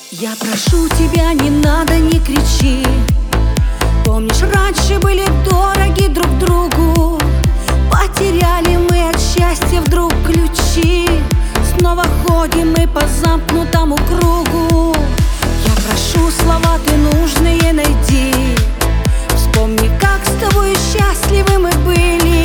Я прошу тебя, не надо, не кричи. Помнишь, раньше были дороги друг другу. Потеряли мы от счастья вдруг ключи. Снова ходим мы по замкнутому кругу. Я прошу, слова ты нужные найди. Вспомни, как с тобой счастливы мы были.